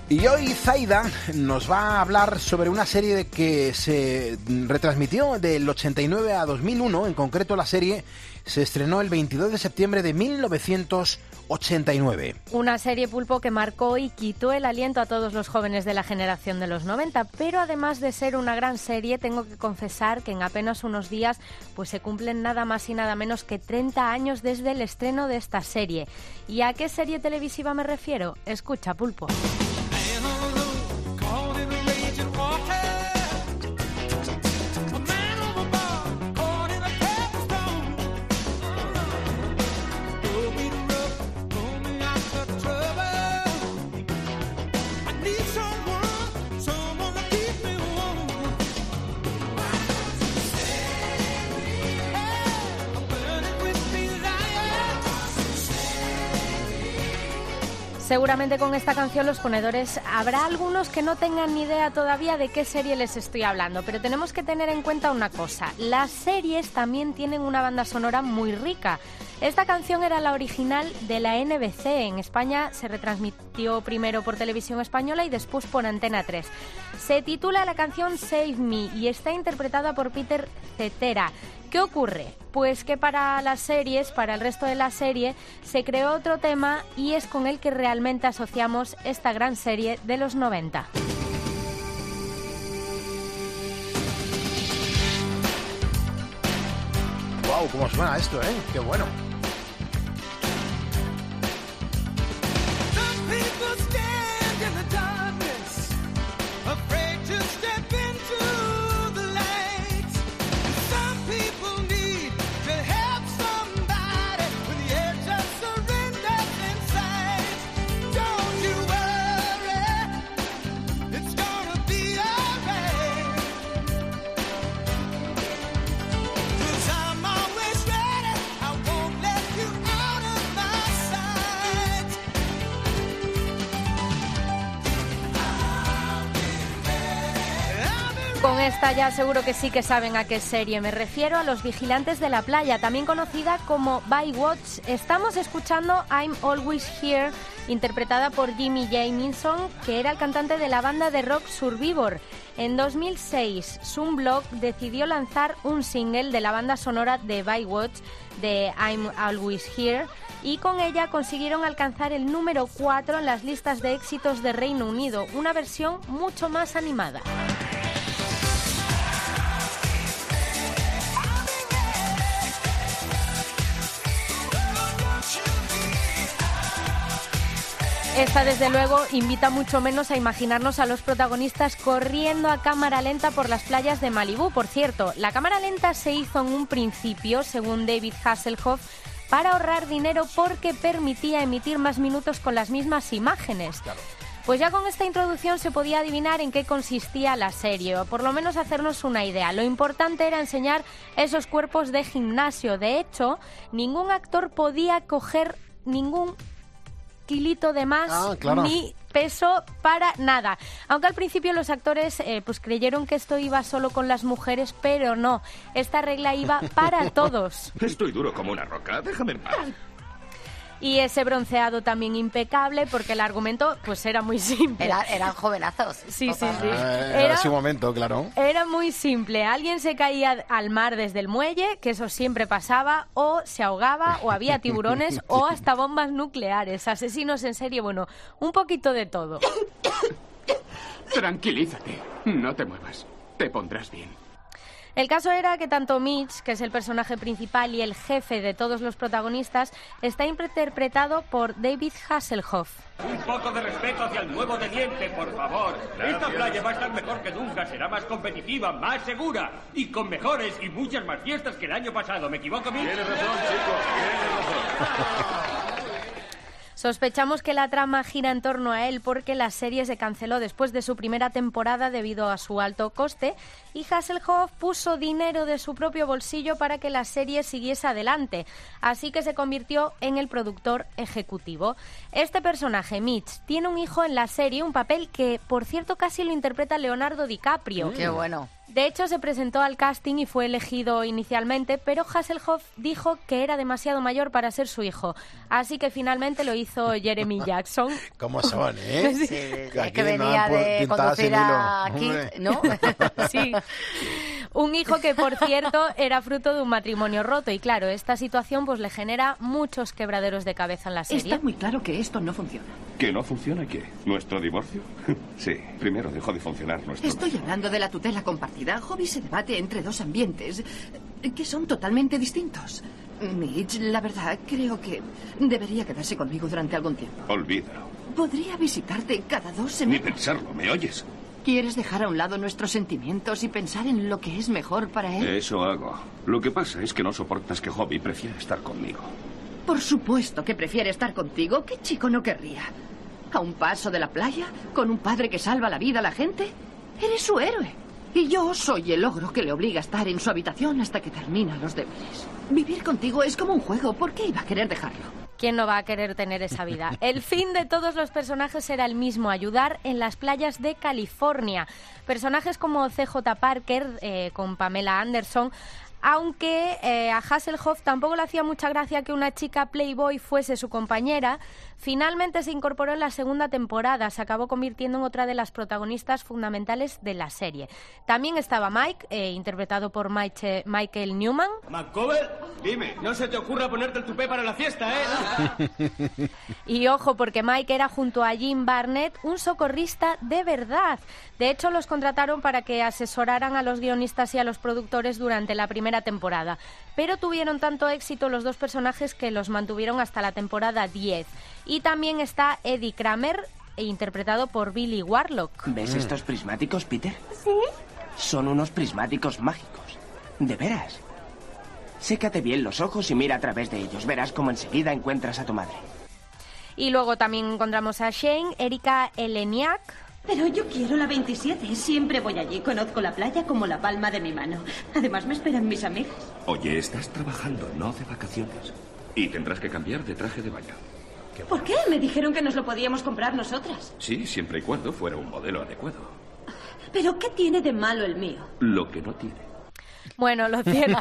Y hoy Zaida nos va a hablar sobre una serie que se retransmitió del ochenta y nueve a dos mil uno. En concreto, la serie se estrenó el veintidós de septiembre de mil novecientos ochenta y nueve. Una serie, Pulpo, que marcó y quitó el aliento a todos los jóvenes de la generación de los noventa. Pero además de ser una gran serie, tengo que confesar que en apenas unos días pues se cumplen nada más y nada menos que treinta años desde el estreno de esta serie. ¿Y a qué serie televisiva me refiero? Escucha, Pulpo. Seguramente con esta canción los ponedores habrá algunos que no tengan ni idea todavía de qué serie les estoy hablando, pero tenemos que tener en cuenta una cosa: las series también tienen una banda sonora muy rica. Esta canción era la original de la N B C. En España se retransmitió primero por Televisión Española y después por Antena tres. Se titula la canción Save Me y está interpretada por Peter Cetera. ¿Qué ocurre? Pues que para las series, para el resto de la serie, se creó otro tema y es con el que realmente asociamos esta gran serie de los noventa. ¡Wow! ¿Cómo suena esto, eh? ¡Qué bueno! Con esta ya seguro que sí que saben a qué serie me refiero, a Los Vigilantes de la Playa, también conocida como Baywatch. Estamos escuchando I'm Always Here, interpretada por Jimmy Jamison, que era el cantante de la banda de rock Survivor. En dos mil seis, Sunblock decidió lanzar un single de la banda sonora de Baywatch, de I'm Always Here, y con ella consiguieron alcanzar el número cuatro en las listas de éxitos de Reino Unido, una versión mucho más animada. Esta, desde luego, invita mucho menos a imaginarnos a los protagonistas corriendo a cámara lenta por las playas de Malibú. Por cierto, la cámara lenta se hizo en un principio, según David Hasselhoff, para ahorrar dinero porque permitía emitir más minutos con las mismas imágenes. Claro. Pues ya con esta introducción se podía adivinar en qué consistía la serie, o por lo menos hacernos una idea. Lo importante era enseñar esos cuerpos de gimnasio. De hecho, ningún actor podía coger ningún kilito de más, ah, claro, ni peso para nada. Aunque al principio los actores eh, pues creyeron que esto iba solo con las mujeres, pero no. Esta regla iba para todos. Estoy duro como una roca, déjame en paz. Y ese bronceado también impecable, porque el argumento pues era muy simple. Era, eran jovenazos. Sí, sí, sí. Ah, era, era su momento, claro. Era muy simple. Alguien se caía al mar desde el muelle, que eso siempre pasaba, o se ahogaba, o había tiburones, o hasta bombas nucleares, asesinos en serie, bueno, un poquito de todo. Tranquilízate, no te muevas, te pondrás bien. El caso era que tanto Mitch, que es el personaje principal y el jefe de todos los protagonistas, está interpretado por David Hasselhoff. Un poco de respeto hacia el nuevo teniente, por favor. Gracias. Esta playa va a estar mejor que nunca, será más competitiva, más segura y con mejores y muchas más fiestas que el año pasado. ¿Me equivoco, Mitch? Tienes razón, chico, tienes razón. Sospechamos que la trama gira en torno a él porque la serie se canceló después de su primera temporada debido a su alto coste y Hasselhoff puso dinero de su propio bolsillo para que la serie siguiese adelante, así que se convirtió en el productor ejecutivo. Este personaje, Mitch, tiene un hijo en la serie, un papel que, por cierto, casi lo interpreta Leonardo DiCaprio. ¡Qué bueno! De hecho, se presentó al casting y fue elegido inicialmente, pero Hasselhoff dijo que era demasiado mayor para ser su hijo. Así que finalmente lo hizo Jeremy Jackson. ¿Cómo son, eh? Sí, es que venía de conducir a Kit, ¿no? Sí. Un hijo que, por cierto, era fruto de un matrimonio roto. Y claro, esta situación pues le genera muchos quebraderos de cabeza en la serie. Está muy claro que esto no funciona. ¿Que no funciona qué? ¿Nuestro divorcio? Sí, primero dejó de funcionar nuestro... Estoy hablando de la tutela compartida. Hobby se debate entre dos ambientes que son totalmente distintos. Mitch, la verdad, creo que debería quedarse conmigo durante algún tiempo. Olvídalo. Podría visitarte cada dos Ni semanas. pensarlo, ¿me oyes? ¿Quieres dejar a un lado nuestros sentimientos y pensar en lo que es mejor para él? Eso hago. Lo que pasa es que no soportas que Hobby prefiera estar conmigo. Por supuesto que prefiere estar contigo. ¿Qué chico no querría? ¿A un paso de la playa? ¿Con un padre que salva la vida a la gente? Eres su héroe. Y yo soy el ogro que le obliga a estar en su habitación hasta que termina los deberes. Vivir contigo es como un juego. ¿Por qué iba a querer dejarlo? ¿Quién no va a querer tener esa vida? El fin de todos los personajes era el mismo, ayudar en las playas de California. Personajes como C J Parker, eh, con Pamela Anderson, aunque eh, a Hasselhoff tampoco le hacía mucha gracia que una chica playboy fuese su compañera. Finalmente se incorporó en la segunda temporada, se acabó convirtiendo en otra de las protagonistas fundamentales de la serie. También estaba Mike, eh, interpretado por Mike, Michael Newman. McCover, dime, no se te ocurra ponerte el tupé para la fiesta, ¿eh? Y ojo, porque Mike era junto a Jim Barnett un socorrista de verdad. De hecho, los contrataron para que asesoraran a los guionistas y a los productores durante la primera temporada. Pero tuvieron tanto éxito los dos personajes que los mantuvieron hasta la temporada diez. Y también está Eddie Kramer, interpretado por Billy Warlock. ¿Ves estos prismáticos, Peter? Sí. Son unos prismáticos mágicos. De veras. Sécate bien los ojos y mira a través de ellos. Verás cómo enseguida encuentras a tu madre. Y luego también encontramos a Shane, Erika Eleniak. Pero yo quiero la veintisiete. Siempre voy allí. Conozco la playa como la palma de mi mano. Además, me esperan mis amigas. Oye, estás trabajando, no de vacaciones. Y tendrás que cambiar de traje de baño. ¿Por qué? Me dijeron que nos lo podíamos comprar nosotras. Sí, siempre y cuando fuera un modelo adecuado. ¿Pero qué tiene de malo el mío? Lo que no tiene. Bueno, lo cierto...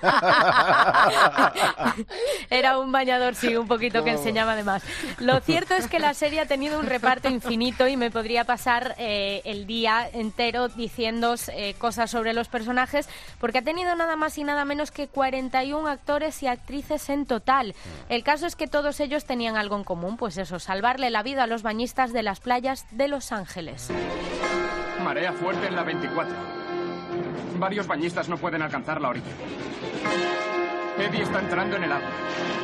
Era un bañador, sí, un poquito que enseñaba de más. Lo cierto es que la serie ha tenido un reparto infinito y me podría pasar eh, el día entero diciendo eh, cosas sobre los personajes, porque ha tenido nada más y nada menos que cuarenta y un actores y actrices en total. El caso es que todos ellos tenían algo en común, pues eso, salvarle la vida a los bañistas de las playas de Los Ángeles. Marea fuerte en la veinticuatro. Varios bañistas no pueden alcanzar la orilla. Eddie está entrando en el agua.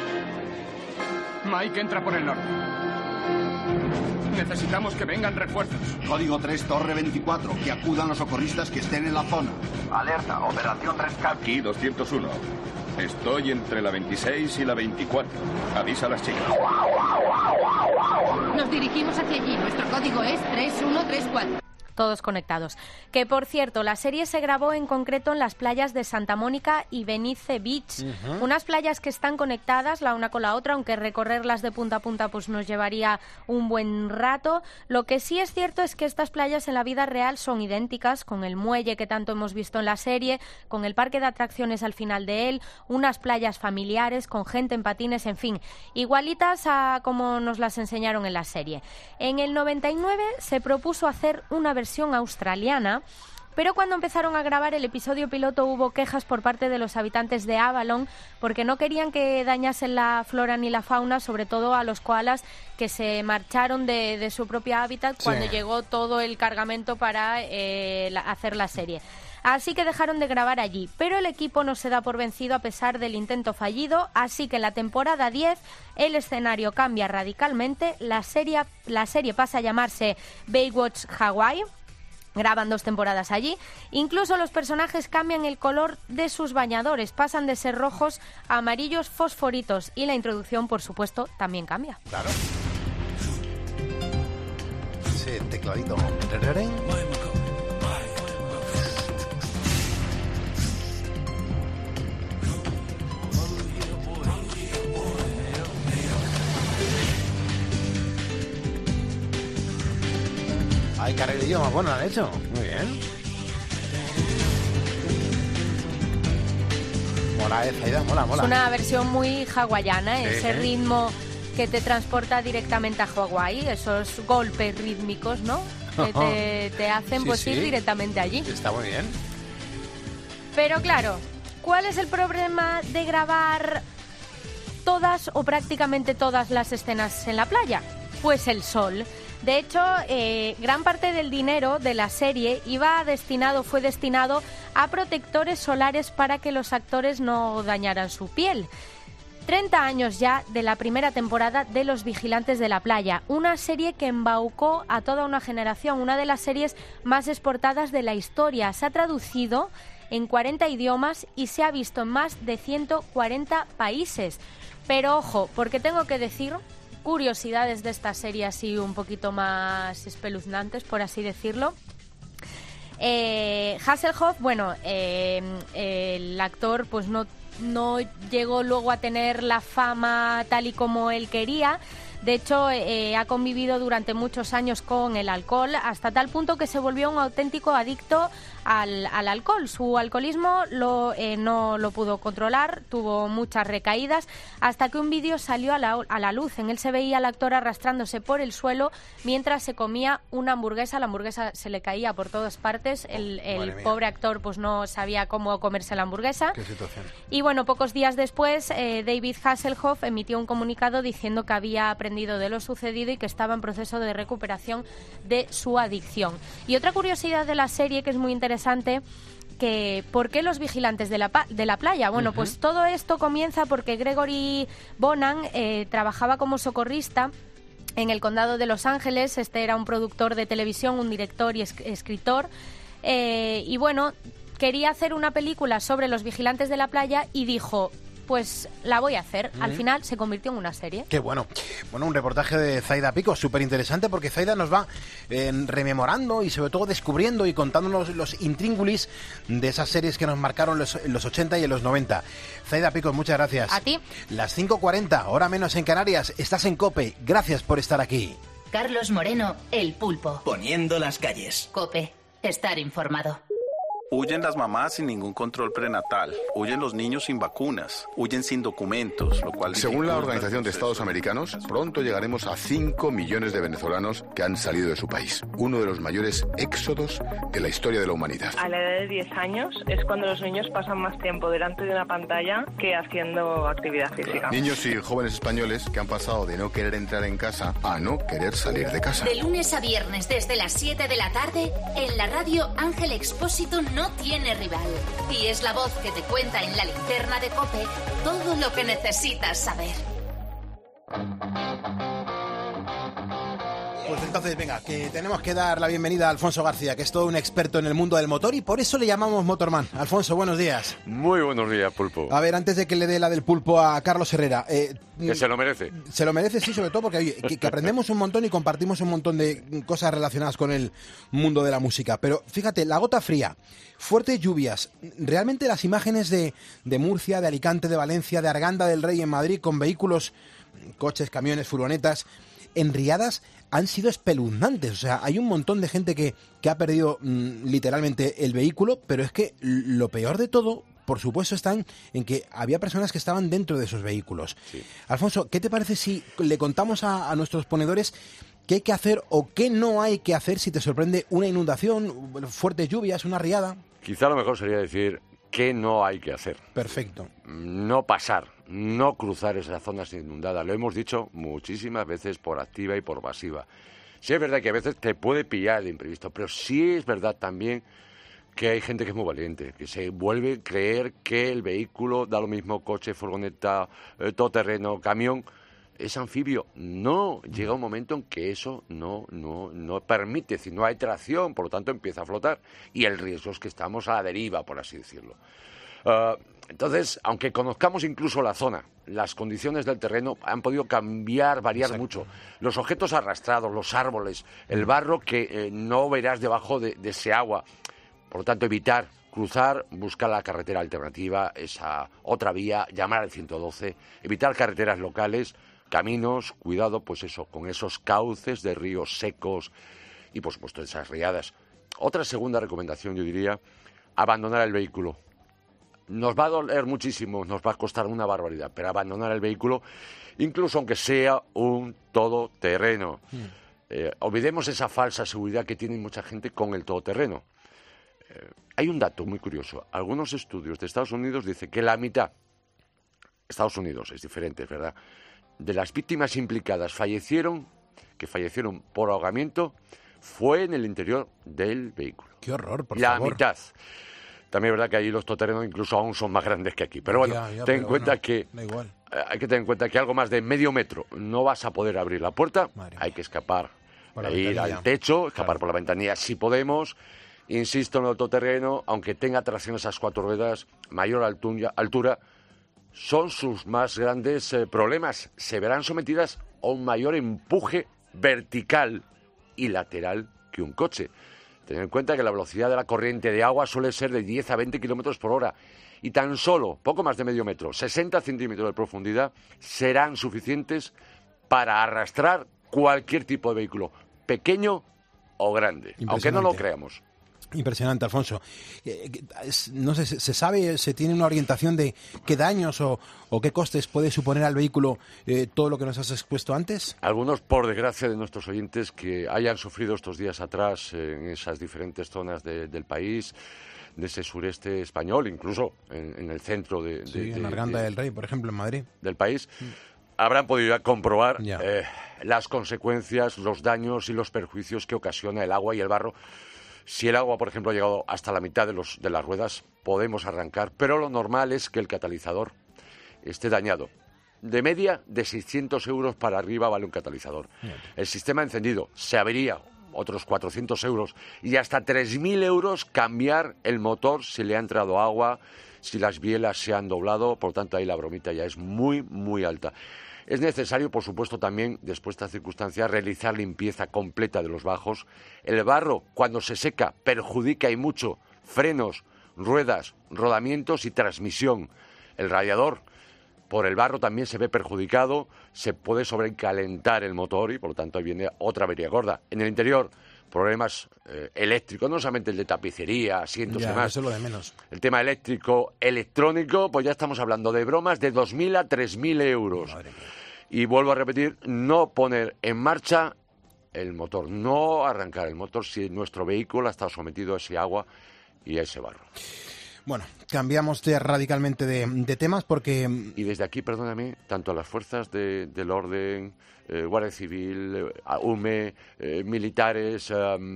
Mike entra por el norte. Necesitamos que vengan refuerzos. Código tres, Torre veinticuatro. Que acudan los socorristas que estén en la zona. Alerta, operación rescate. Aquí doscientos uno. Estoy entre la veintiséis y la veinticuatro. Avisa a las chicas. Nos dirigimos hacia allí. Nuestro código es tres uno tres cuatro. Todos conectados. Que, por cierto, la serie se grabó en concreto en las playas de Santa Mónica y Venice Beach. Uh-huh. Unas playas que están conectadas la una con la otra, aunque recorrerlas de punta a punta pues nos llevaría un buen rato. Lo que sí es cierto es que estas playas en la vida real son idénticas, con el muelle que tanto hemos visto en la serie, con el parque de atracciones al final de él, unas playas familiares, con gente en patines, en fin, igualitas a como nos las enseñaron en la serie. En el noventa y nueve se propuso hacer una versión australiana, pero cuando empezaron a grabar el episodio piloto hubo quejas por parte de los habitantes de Avalon porque no querían que dañasen la flora ni la fauna, sobre todo a los koalas que se marcharon de, de su propio hábitat sí. cuando llegó todo el cargamento para eh, la, hacer la serie. Así que dejaron de grabar allí, pero el equipo no se da por vencido a pesar del intento fallido, así que en la temporada diez el escenario cambia radicalmente, la serie, la serie pasa a llamarse Baywatch Hawaii. Graban dos temporadas allí. Incluso los personajes cambian el color de sus bañadores. Pasan de ser rojos a amarillos fosforitos. Y la introducción, por supuesto, también cambia. Claro. Ese tecladito. Hay carril de idiomas, bueno, lo han hecho. Muy bien. Mola, eh, Zaida, mola, mola. Es una versión muy hawaiana, Sí, ese ¿eh? ritmo que te transporta directamente a Hawái, esos golpes rítmicos, ¿no? Que te, te hacen Sí, pues sí. ir directamente allí. Está muy bien. Pero claro, ¿cuál es el problema de grabar todas o prácticamente todas las escenas en la playa? Pues el sol. De hecho, eh, gran parte del dinero de la serie iba destinado, fue destinado a protectores solares para que los actores no dañaran su piel. treinta años ya de la primera temporada de Los Vigilantes de la Playa, una serie que embaucó a toda una generación, una de las series más exportadas de la historia. Se ha traducido en cuarenta idiomas y se ha visto en más de ciento cuarenta países. Pero ojo, porque tengo que decir curiosidades de esta serie así un poquito más espeluznantes, por así decirlo. Eh, Hasselhoff, bueno, eh, el actor pues no, no llegó luego a tener la fama tal y como él quería. De hecho, eh, ha convivido durante muchos años con el alcohol, hasta tal punto que se volvió un auténtico adicto al, al alcohol. Su alcoholismo lo, eh, no lo pudo controlar, tuvo muchas recaídas, hasta que un vídeo salió a la, a la luz. En él se veía al actor arrastrándose por el suelo mientras se comía una hamburguesa. La hamburguesa se le caía por todas partes. El, el pobre actor pues no sabía cómo comerse la hamburguesa. Qué situación. Y bueno, pocos días después, eh, David Hasselhoff emitió un comunicado diciendo que había aprendido de lo sucedido y que estaba en proceso de recuperación de su adicción. Y otra curiosidad de la serie que es muy interesante, que ¿por qué Los Vigilantes de la, de la Playa? Bueno, uh-huh. pues todo esto comienza porque Gregory Bonan eh, trabajaba como socorrista en el condado de Los Ángeles. Este era un productor de televisión, un director y es- escritor. Eh, y bueno, quería hacer una película sobre Los Vigilantes de la Playa y dijo, pues la voy a hacer. Al Mm. final se convirtió en una serie. Qué bueno. Bueno, un reportaje de Zaida Pico, súper interesante, porque Zaida nos va eh, rememorando y sobre todo descubriendo y contándonos los intríngulis de esas series que nos marcaron los, en los ochenta y en los noventa. Zaida Pico, muchas gracias. A ti. Las cinco cuarenta, hora menos en Canarias, estás en COPE. Gracias por estar aquí. Carlos Moreno, El Pulpo. Poniendo las calles. COPE. Estar informado. Huyen las mamás sin ningún control prenatal, huyen los niños sin vacunas, huyen sin documentos, lo cual... Según la Organización de Estados Americanos, pronto llegaremos a cinco millones de venezolanos que han salido de su país. Uno de los mayores éxodos en la historia de la humanidad. A la edad de diez años es cuando los niños pasan más tiempo delante de una pantalla que haciendo actividad física. Niños y jóvenes españoles que han pasado de no querer entrar en casa a no querer salir de casa. De lunes a viernes desde las siete de la tarde, en la radio Ángel Expósito no tiene rival. Y es la voz que te cuenta en la linterna de COPE todo lo que necesitas saber. Pues entonces, venga, que tenemos que dar la bienvenida a Alfonso García, que es todo un experto en el mundo del motor y por eso le llamamos Motorman. Alfonso, buenos días. Muy buenos días, Pulpo. A ver, antes de que le dé la del pulpo a Carlos Herrera... Eh, Que se lo merece. Se lo merece, sí, sobre todo porque oye, que, que aprendemos un montón y compartimos un montón de cosas relacionadas con el mundo de la música. Pero fíjate, la gota fría, fuertes lluvias, realmente las imágenes de, de Murcia, de Alicante, de Valencia, de Arganda del Rey en Madrid, con vehículos, coches, camiones, furgonetas, en riadas, han sido espeluznantes. O sea, hay un montón de gente que, que ha perdido mmm, literalmente el vehículo, pero es que lo peor de todo, por supuesto, está en, en que había personas que estaban dentro de esos vehículos. Sí. Alfonso, ¿qué te parece si le contamos a, a nuestros ponedores qué hay que hacer o qué no hay que hacer si te sorprende una inundación, fuertes lluvias, una riada? Quizá lo mejor sería decir qué no hay que hacer. Perfecto. No pasar, no cruzar esas zonas inundadas. Lo hemos dicho muchísimas veces por activa y por pasiva. Sí es verdad que a veces te puede pillar el imprevisto, pero sí es verdad también que hay gente que es muy valiente, que se vuelve a creer que el vehículo, da lo mismo coche, furgoneta, eh, todoterreno, camión, es anfibio. No, llega un momento en que eso no, no, no permite, si no hay tracción, por lo tanto empieza a flotar y el riesgo es que estamos a la deriva, por así decirlo. Uh, entonces, aunque conozcamos incluso la zona, las condiciones del terreno han podido cambiar, variar Exacto. mucho. Los objetos arrastrados, los árboles, el barro que eh, no verás debajo de, de ese agua. Por lo tanto, evitar cruzar, buscar la carretera alternativa, esa otra vía, llamar al ciento doce, evitar carreteras locales, caminos, cuidado, pues eso, con esos cauces de ríos secos y, por supuesto, esas riadas. Otra segunda recomendación, yo diría, abandonar el vehículo. nos va a doler muchísimo, nos va a costar una barbaridad, pero abandonar el vehículo, incluso aunque sea un todoterreno. Mm. Eh, olvidemos esa falsa seguridad que tiene mucha gente con el todoterreno. Eh, hay un dato muy curioso. Algunos estudios de Estados Unidos dicen que la mitad, Estados Unidos es diferente, ¿verdad?, de las víctimas implicadas fallecieron, que fallecieron por ahogamiento, fue en el interior del vehículo. ¡Qué horror, por la favor! La mitad. También es verdad que allí los todoterrenos incluso aún son más grandes que aquí. Pero bueno, ya, ya, ten en pero cuenta bueno, que da igual. eh, hay que tener en cuenta que algo más de medio metro no vas a poder abrir la puerta. Madre hay que escapar, Por la e ir ventanilla. al techo, escapar Claro. por la ventanilla si podemos. Insisto, en el todoterreno, aunque tenga tracción esas cuatro ruedas, mayor altura, altura son sus más grandes eh, problemas. Se verán sometidas a un mayor empuje vertical y lateral que un coche. Tened en cuenta que la velocidad de la corriente de agua suele ser de diez a veinte kilómetros por hora y tan solo, poco más de medio metro, sesenta centímetros de profundidad, serán suficientes para arrastrar cualquier tipo de vehículo, pequeño o grande, aunque no lo Impresionante. creamos. Impresionante, Alfonso. Eh, es- No sé, ¿se sabe, se tiene una orientación de qué daños o, o qué costes puede suponer al vehículo eh, todo lo que nos has expuesto antes? Algunos, por desgracia, de nuestros oyentes que hayan sufrido estos días atrás eh, en esas diferentes zonas de- del país, de ese sureste español, incluso en, en el centro de, de- Sí, de- en la Arganda de- del Rey, por ejemplo, en Madrid. del país, habrán podido ya comprobar Ya. eh, las consecuencias, los daños y los perjuicios que ocasiona el agua y el barro. Si el agua, por ejemplo, ha llegado hasta la mitad de, los, de las ruedas, podemos arrancar, pero lo normal es que el catalizador esté dañado. De media, de seiscientos euros para arriba vale un catalizador. El sistema encendido se avería, otros cuatrocientos euros, y hasta tres mil euros cambiar el motor si le ha entrado agua, si las bielas se han doblado, por lo tanto ahí la bromita ya es muy, muy alta. Es necesario, por supuesto, también, después de esta circunstancia, realizar limpieza completa de los bajos. El barro, cuando se seca, perjudica y mucho frenos, ruedas, rodamientos y transmisión. El radiador, por el barro, también se ve perjudicado, se puede sobrecalentar el motor y, por lo tanto, ahí viene otra avería gorda. En el interior, problemas eh, eléctricos, no solamente el de tapicería, asientos y Ya, demás. eso es lo de menos. El tema eléctrico, electrónico, pues ya estamos hablando de bromas de dos mil a tres mil euros. Y vuelvo a repetir, no poner en marcha el motor, no arrancar el motor si nuestro vehículo ha estado sometido a ese agua y a ese barro. Bueno, cambiamos de- radicalmente de, de temas porque... Y desde aquí, perdóname, tanto a las fuerzas de- del orden, eh, Guardia Civil, eh, a U M E, eh, militares,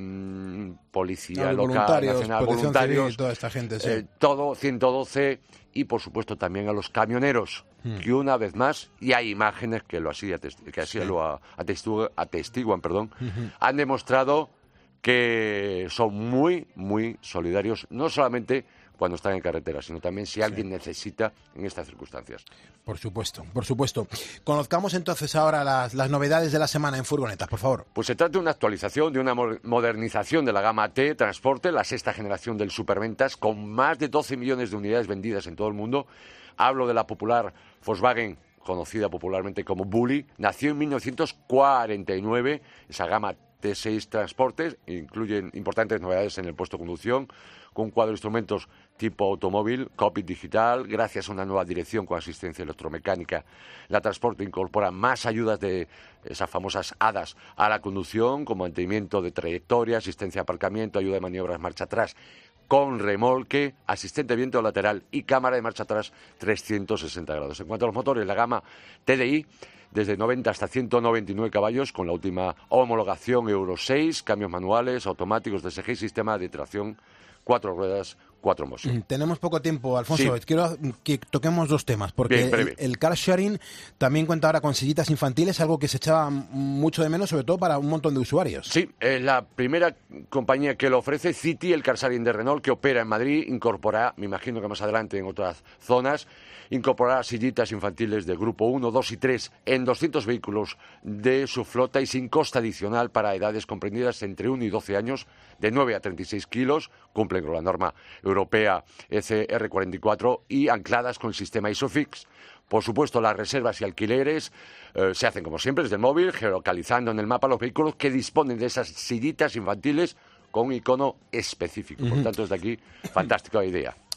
um, policía A los local, voluntarios, nacional, Protección voluntarios, Civil, toda esta gente, sí. eh, todo, ciento doce, y por supuesto también a los camioneros, Hmm. que una vez más, y hay imágenes que lo así, atest- que así Sí. lo a- atestigu- atestiguan, perdón, Ujú. han demostrado que son muy, muy solidarios, no solamente cuando están en carretera, sino también si alguien necesita en estas circunstancias. Por supuesto, por supuesto. Conozcamos entonces ahora las, las novedades de la semana en furgonetas, por favor. Pues se trata de una actualización, de una mo- modernización de la gama T Transporte, la sexta generación del superventas, con más de doce millones de unidades vendidas en todo el mundo. Hablo de la popular Volkswagen, conocida popularmente como Bully. Nació en mil novecientos cuarenta y nueve, esa gama T seis Transportes, incluyen importantes novedades en el puesto de conducción, con un cuadro de instrumentos tipo automóvil, cockpit digital, gracias a una nueva dirección con asistencia electromecánica. La Transporte incorpora más ayudas de esas famosas hadas a la conducción, como mantenimiento de trayectoria, asistencia de aparcamiento, ayuda de maniobras, marcha atrás, con remolque, asistente de viento lateral y cámara de marcha atrás trescientos sesenta grados. En cuanto a los motores, la gama T D I, desde noventa hasta ciento noventa y nueve caballos, con la última homologación Euro seis, cambios manuales, automáticos, D S G, sistema de tracción, cuatro ruedas, cuatro motion. Mm, Tenemos poco tiempo, Alfonso. Sí. Quiero que toquemos dos temas, porque Bien, el, breve. el car sharing también cuenta ahora con sillitas infantiles, algo que se echaba mucho de menos, sobre todo para un montón de usuarios. Sí, es la primera compañía que lo ofrece, City, el car sharing de Renault, que opera en Madrid, incorporará, me imagino que más adelante en otras zonas, incorporará sillitas infantiles de grupo uno, dos y tres en doscientos vehículos de su flota y sin coste adicional para edades comprendidas entre uno y doce años, de nueve a treinta y seis kilos, cumplen con la norma europea E C R cuarenta y cuatro y ancladas con el sistema ISOFIX. Por supuesto, las reservas y alquileres eh, se hacen como siempre desde el móvil, geolocalizando en el mapa los vehículos que disponen de esas sillitas infantiles con un icono específico. Por Ujú. tanto, desde aquí, fantástica idea.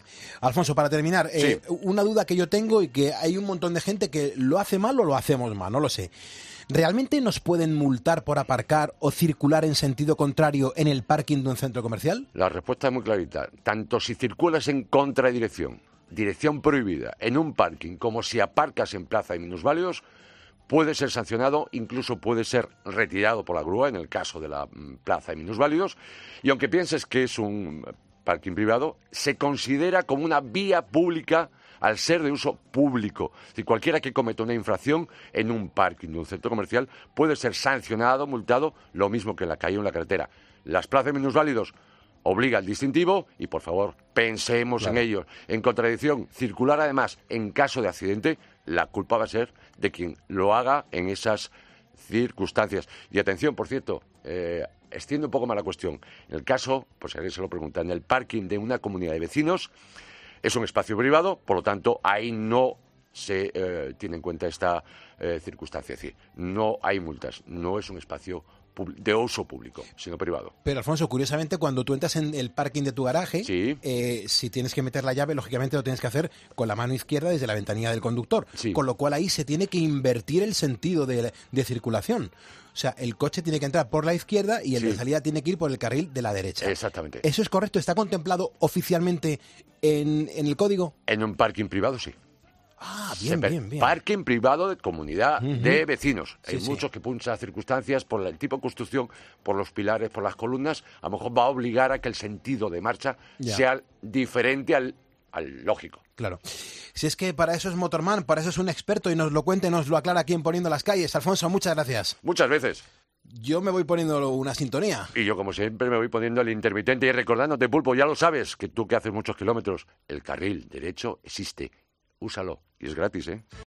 Alfonso, para terminar, Sí. eh, una duda que yo tengo y que hay un montón de gente que lo hace mal o lo hacemos mal, no lo sé. ¿Realmente nos pueden multar por aparcar o circular en sentido contrario en el parking de un centro comercial? La respuesta es muy clarita. Tanto si circulas en contradirección, dirección prohibida, en un parking, como si aparcas en plaza de minusválidos, puede ser sancionado, incluso puede ser retirado por la grúa en el caso de la mm, plaza de minusválidos. Y aunque pienses que es un parking privado, se considera como una vía pública al ser de uso público. Es decir, cualquiera que cometa una infracción en un parking de un centro comercial puede ser sancionado, multado, lo mismo que en la calle o en la carretera. Las plazas de minusválidos obliga al distintivo y, por favor, pensemos Claro. en ello. En contradicción, circular además en caso de accidente, la culpa va a ser de quien lo haga en esas circunstancias. Y atención, por cierto, eh, extiendo un poco más la cuestión. En el caso, pues si alguien se lo pregunta, en el parking de una comunidad de vecinos, es un espacio privado, por lo tanto, ahí no se eh, tiene en cuenta esta eh, circunstancia. Es decir, no hay multas, no es un espacio pub- de uso público, sino privado. Pero, Alfonso, curiosamente, cuando tú entras en el parking de tu garaje, Sí. eh, si tienes que meter la llave, lógicamente lo tienes que hacer con la mano izquierda desde la ventanilla del conductor. Sí. Con lo cual ahí se tiene que invertir el sentido de, de circulación. O sea, el coche tiene que entrar por la izquierda y el Sí. de salida tiene que ir por el carril de la derecha. Exactamente. ¿Eso es correcto? ¿Está contemplado oficialmente en, en el código? En un parking privado, sí. Ah, Se bien, per- bien, bien. Parking privado de comunidad Ujú. de vecinos. Sí, Hay sí. muchos que por muchas circunstancias, por el tipo de construcción, por los pilares, por las columnas, a lo mejor va a obligar a que el sentido de marcha Ya. sea diferente al, al lógico. Claro. Si es que para eso es Motorman, para eso es un experto y nos lo cuenta y nos lo aclara aquí en Poniendo las Calles. Alfonso, muchas gracias. Muchas veces. Yo me voy poniendo una sintonía. Y yo, como siempre, me voy poniendo el intermitente y recordándote, Pulpo, ya lo sabes, que tú que haces muchos kilómetros, el carril derecho existe. Úsalo. Y es gratis, ¿eh?